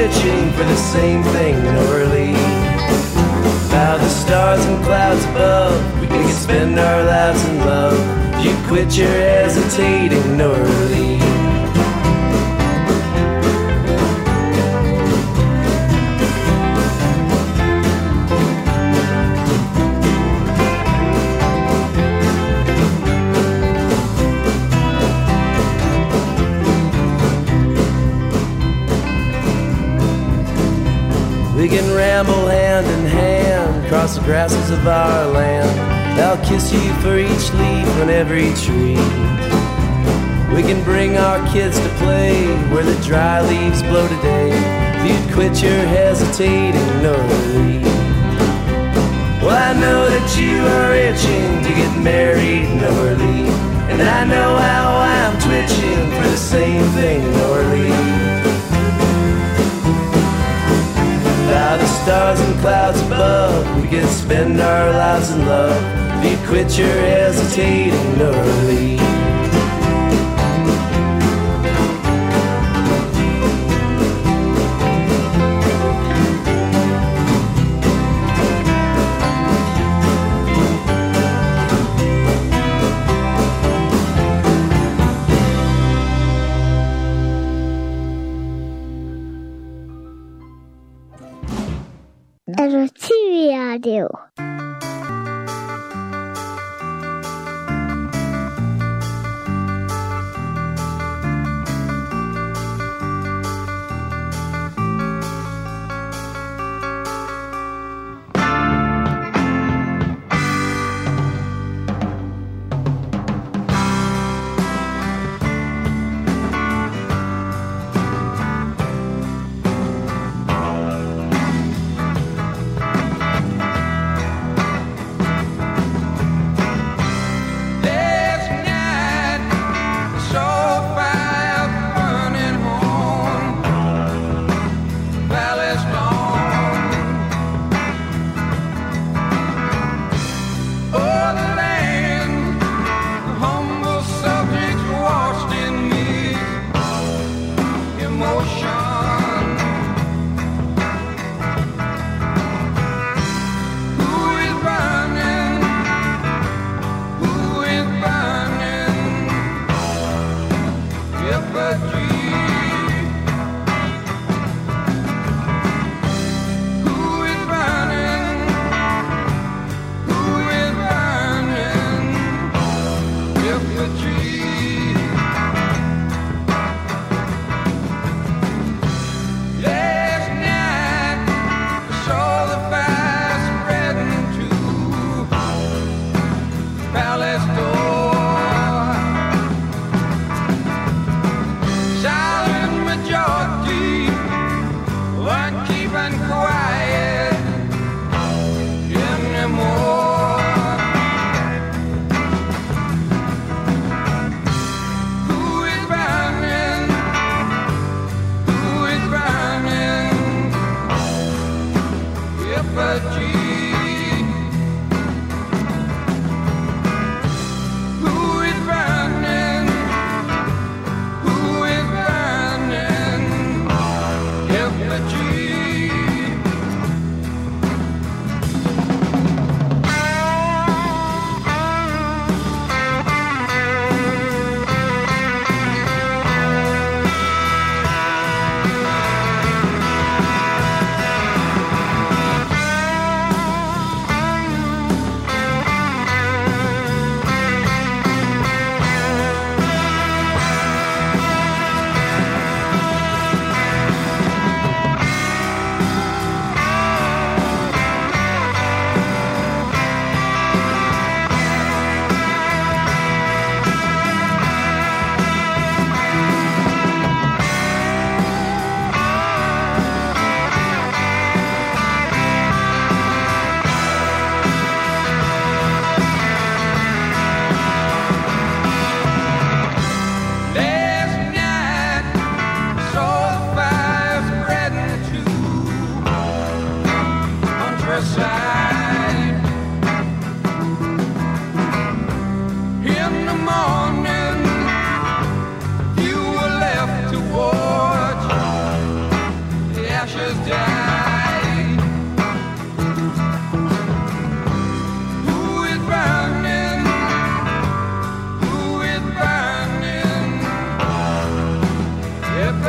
twitching for the same thing, Norley. How the stars and clouds above, we could spend our lives in love. You quit your hesitating, Norley. We can ramble hand in hand across the grasses of our land. I'll kiss you for each leaf on every tree. We can bring our kids to play where the dry leaves blow today. If you'd quit your hesitating, Norley. Well, I know that you are itching to get married, Norley, and I know how I'm twitching for the same thing, Norley. By the stars and clouds above, we could spend our lives in love. If you quit your hesitating, Norley. LTV Radio. Palace door.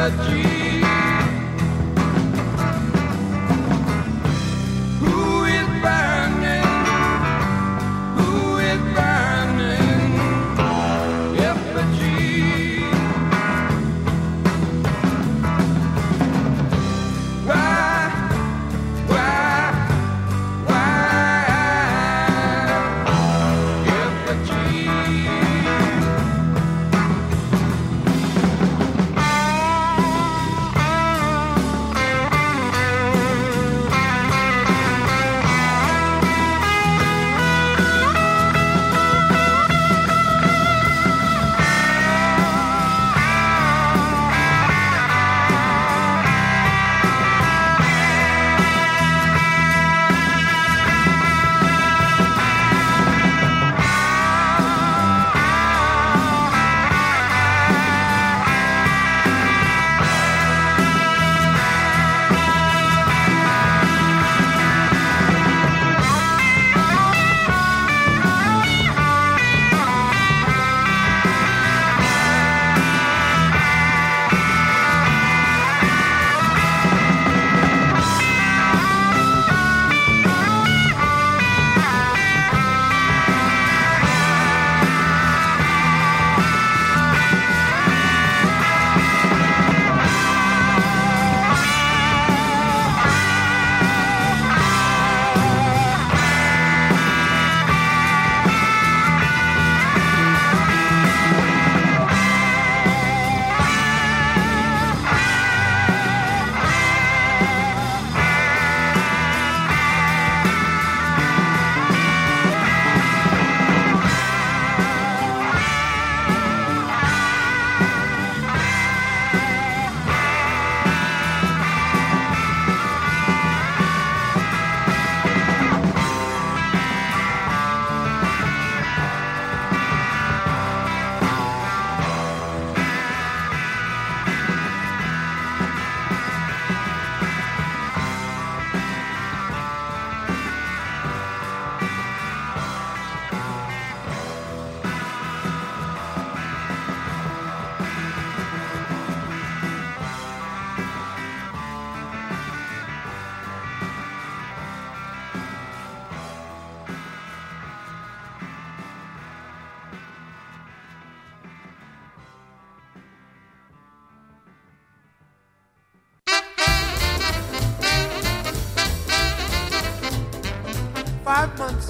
5 months,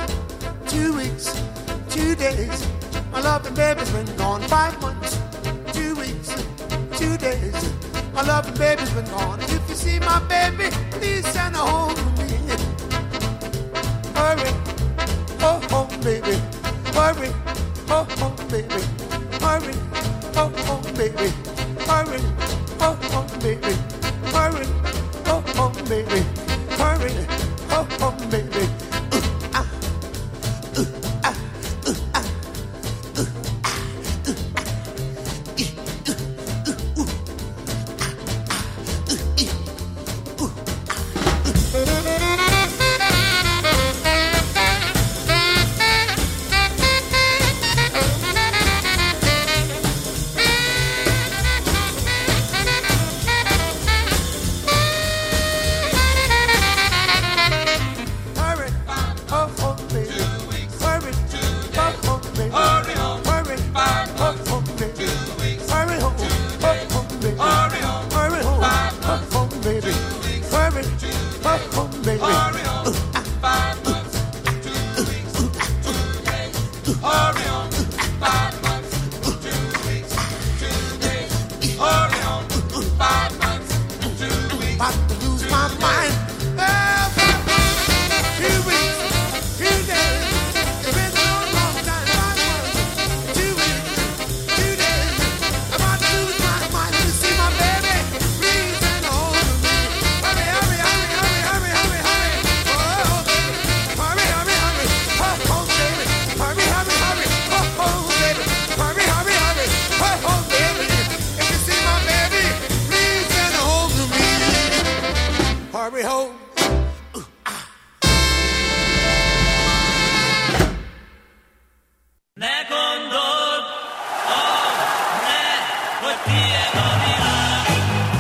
2 weeks, 2 days. My loving baby's been gone 5 months, 2 weeks, 2 days. My loving baby's been gone. If you see my baby, please send her home to me. Hurry, oh home baby. Hurry, oh home baby. Hurry, oh home baby. Hurry, oh home baby. Hurry, oh home baby. Hurry, oh home baby. 내 condor, oh, 내, what the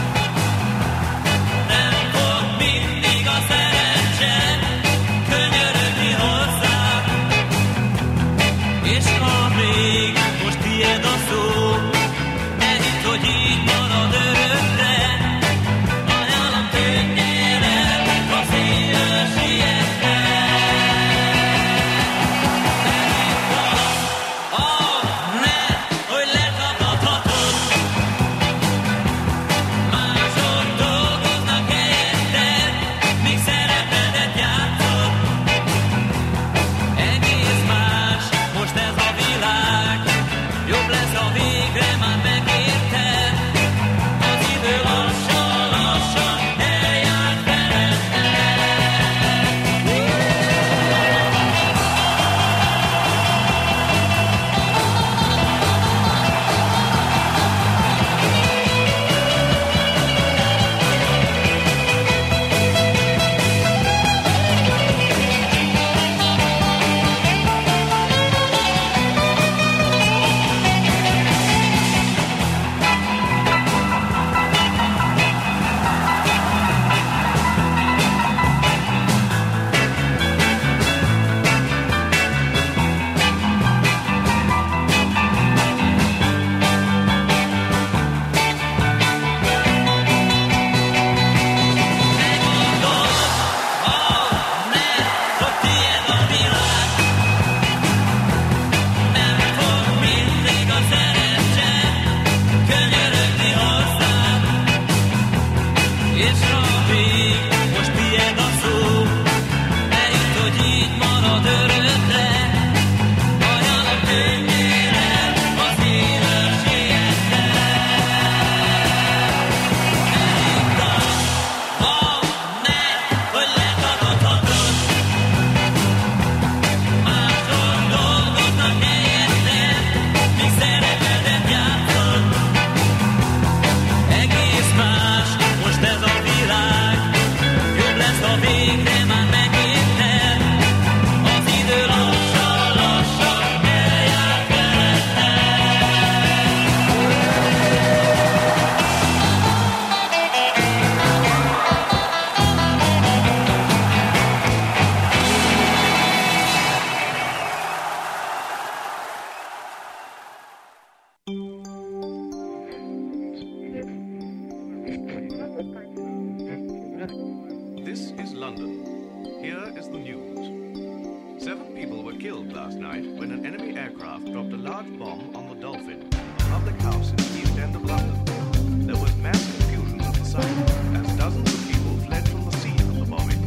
This is London. Here is the news. 7 people were killed last night when an enemy aircraft dropped a large bomb on the Dolphin, a public house in the East End of London. There was mass confusion at the site as dozens of people fled from the scene of the bombing.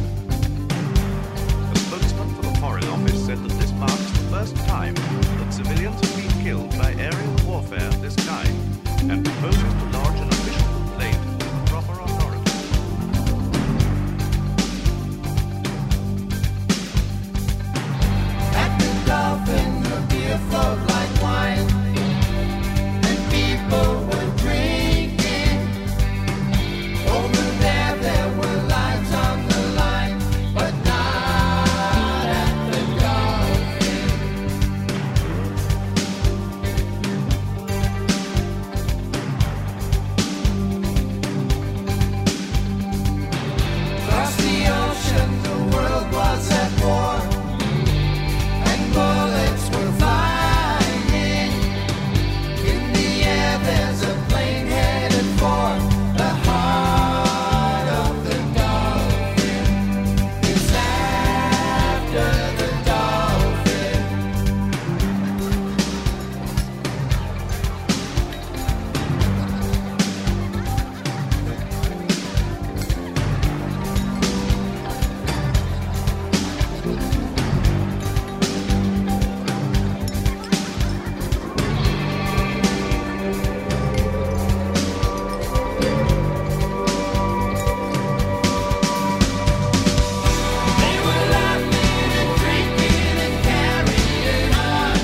The spokesman for the Foreign Office said that this marks the first time that civilians have been killed by aerial warfare of this kind, and proposes to lodge an official complaint with the proper authorities. At the Dolphin, the beer flowed like wine, and people were drinking. Over there were lives on the line, but not at the Dolphin. Across the ocean, the world was at war, and bullets were flying. In the air, there's a plane headed for the heart of the Dolphin. It's after the Dolphin. They were laughing and drinking and carrying on.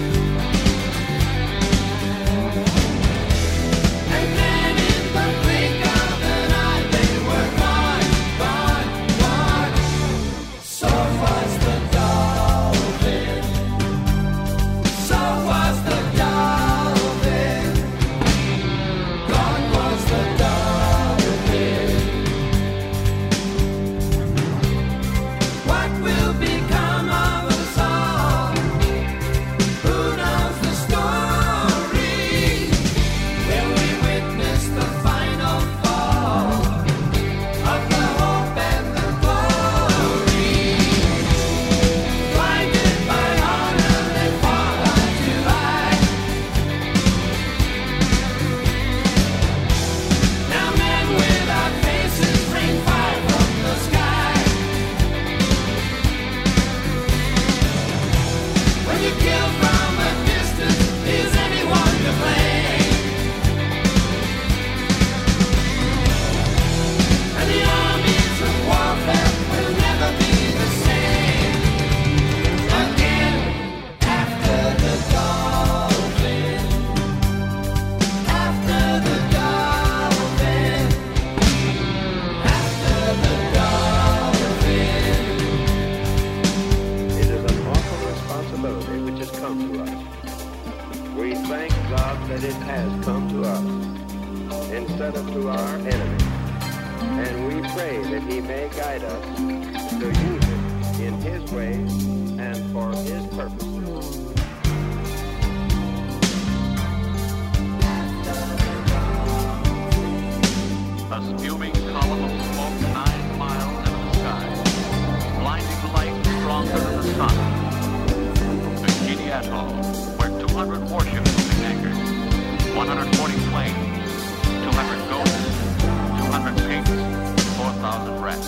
And then in the blink of an eye, they were gone, gone, gone. So was the Dolphin. So was the Dolphin. Gone was the Dolphin. What will become of us all? Who knows the story? Will we witness the final fall of the hope and the glory? Blinded by honor, they fall unto life. Now men without faces rain fire from the sky. When you kill from a distance, is anyone to blame? And the armies of warfare will never be the same again after the Dolphin. After the Dolphin. After the Dolphin. It is an awful responsibility which has come to us. We thank God that it has come to us instead of to our enemies. And we pray that He may guide us to use it in His ways and for His purposes. A spewing column of smoke 9 miles into the sky. Blinding light stronger than the sun. Bikini Atoll, where 200 warships will be anchored. 140 planes, 200 ghosts, 200 pigs, 4,000 rats.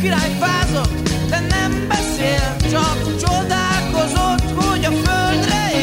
király fázott, de nem beszél, csak csodálkozott, hogy a földre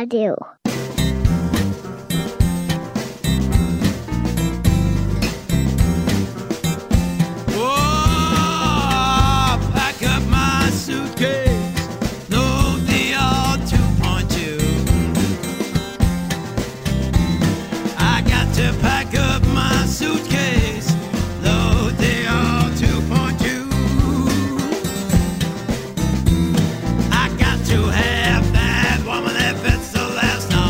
Radio. I got to have that woman if it's the last night.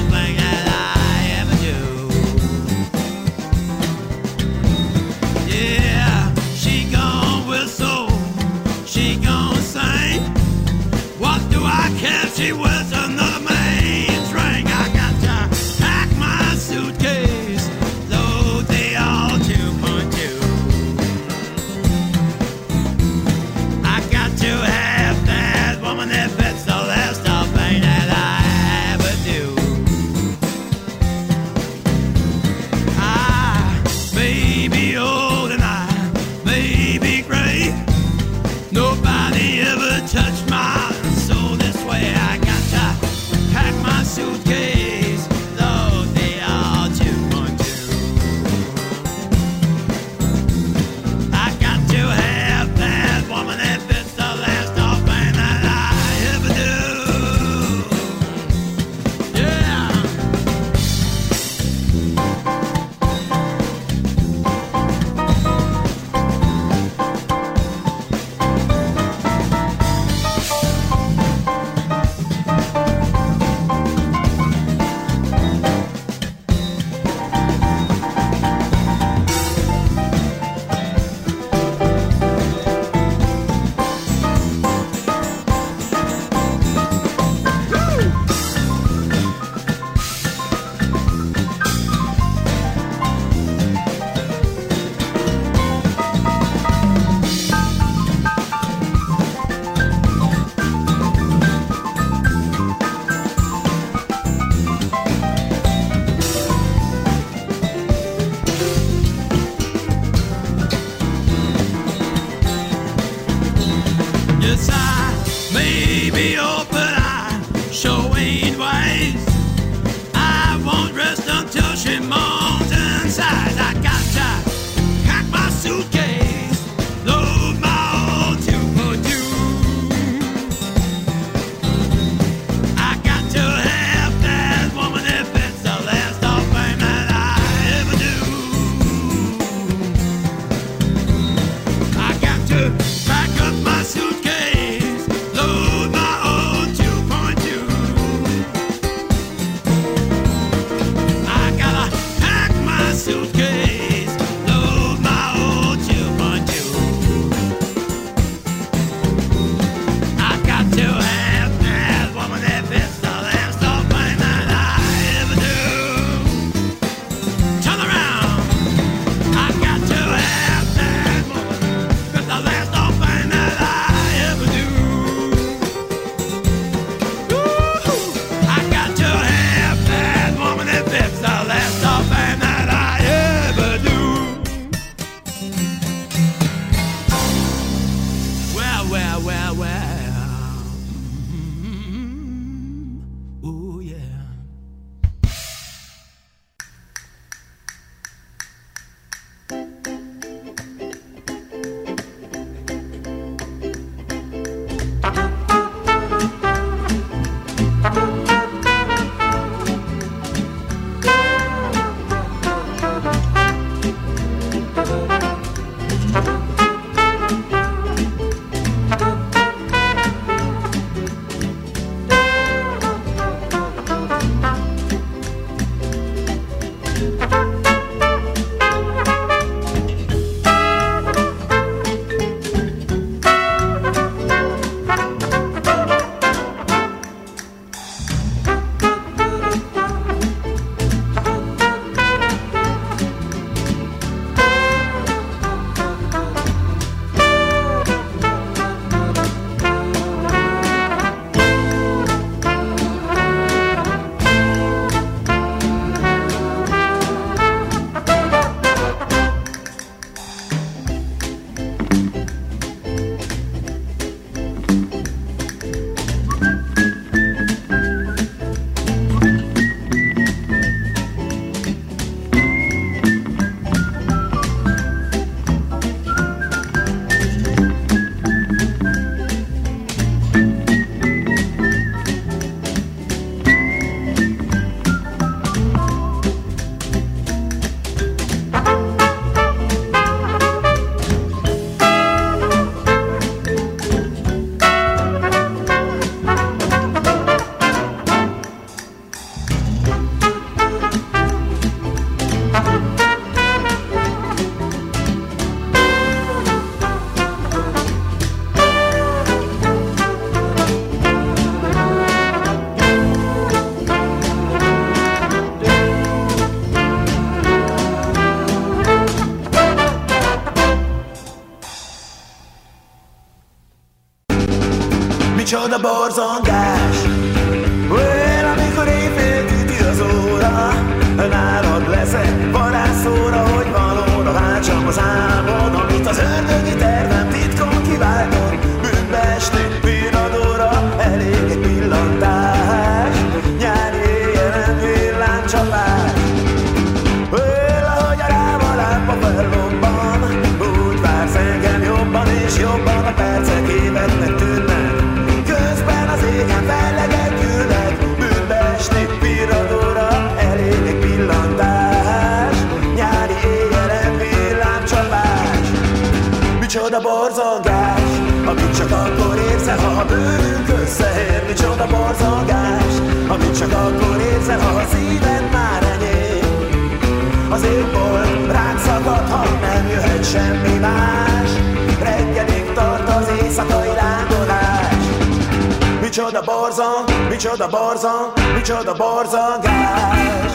micsoda borzongás. Well, amikor éjfél üti az óra, nálad leszek varázsszóra, hogy valóra váltsam az álmod, amit az ördögi tervem titkon kiváltott. Bűnbe esni villadóra, elég egy pillantás, nyári éjjelen villámcsapás. Well, ahogy a ráma lámpa fellobban, úgy vársz engem jobban és jobban, a percek éveknek tűnnek, közben az égen fellegek gyűlnek. Bűnbe esni villadóra, elég egy pillantás, nyári éjjelen villámcsapás. Micsoda borzongás, amit csak akkor érzel, ha a bőrünk összeér. Micsoda borzongás, amit csak akkor érzel, ha a szíved már enyém. Az égból ránk szakadhat, nem jöhet semmi más, reggelig tart az éjszakai lángolás. Micsoda borzong, micsoda borzong, micsoda borzongás.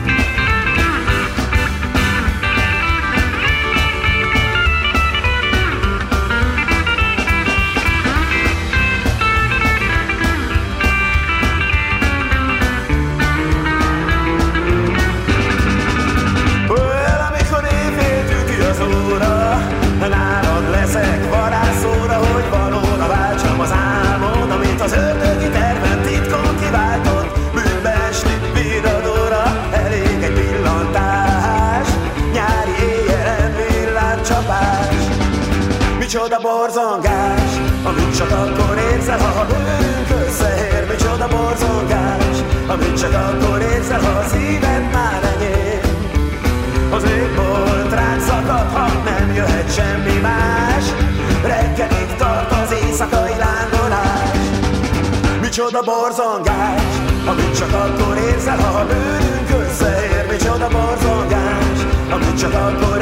Nálad leszek varázsszóra, hogy valóra váltsam az álmod, amit az ördögi tervem titkon kiváltott. Bűnbe esni villadóra, elég egy pillantás, nyári éjjelen villámcsapás. Micsoda borzongás, amit csak akkor érzel, ha a bőrünk összeér. Micsoda borzongás, amit csak akkor érzel, ha a szíved már enyém. Az égbolt ránk szakadhat, nem jöhet semmi más, reggelig tart az éjszakai lángolás. Micsoda borzongás, amit csak akkor érzel, ha a bőrünk összeér. Micsoda borzongás, amit csak akkor